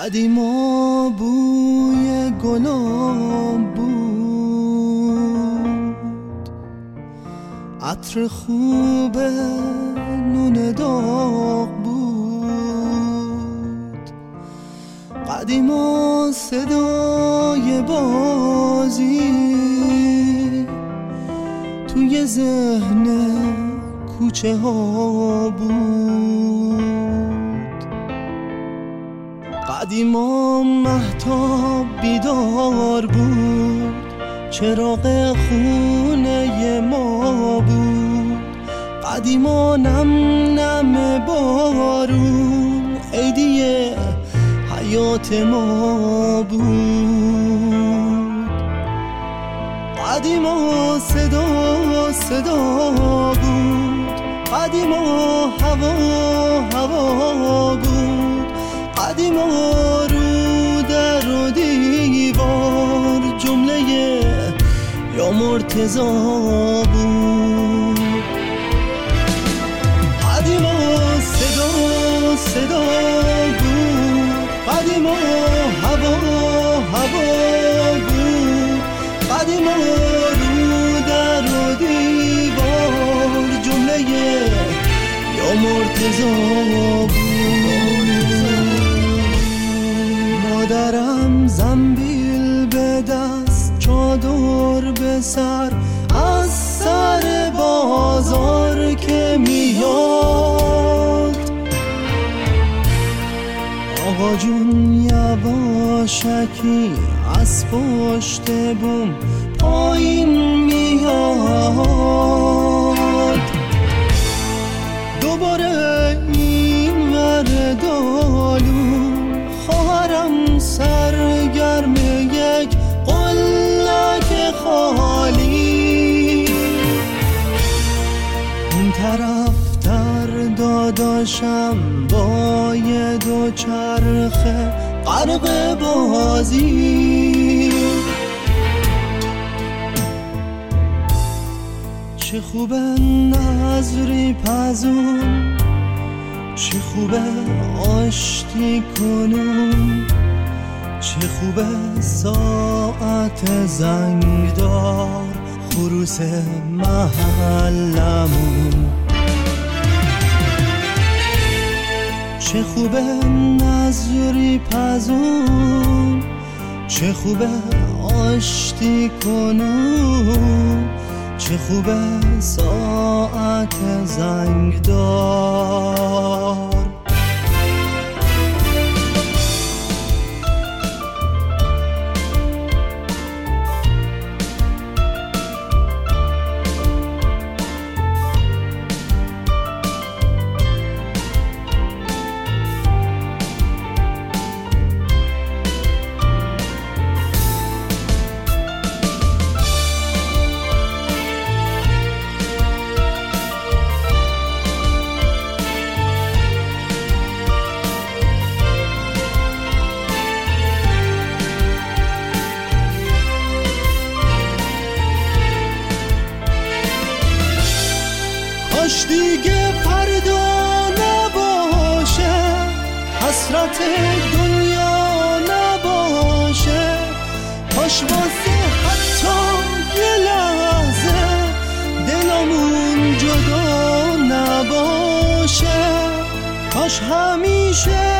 قدیما بوی گلاب بود، عطر خوب نون داغ بود. قدیما صدای بازی توی ذهن کوچه ها بود. قدیما مهتاب بیدار بود، چراغ خونه ما بود. قدیما نم نم بارون عیدی حیات ما بود. قدیما صدا صدا بود، قدیما هوا هوا بود. قدیما رو در و دیوار جمله یا مرتضی بود. قدیما صدا صدا بود، قدیما هوا هوا بود. قدیما رو در و دیوار جمله یا مرتضی بود. مادرم زنبیل به دست، چادر به سر، از سر بازار که میاد. آقا جون یواشکی از پشت بوم پایین میاد. دوباره این ور دالو خواهرم سرگرم یک قلک خالی. این طرف تر داداشم با یه دو چرخه غرق بازی. چه خوبه نظری پزون، چه خوبه آشتی کنون، چه خوبه ساعت زنگدار خروس محلمون. چه خوبه نظری پزون، چه خوبه آشتی کنون، چه خوبه ساعت زنگدار. کاش دیگه فردا نباشه، حسرت دنیا نباشه. کاش واسه حتی یه لحظه دلمون جدا نباشه. کاش همیشه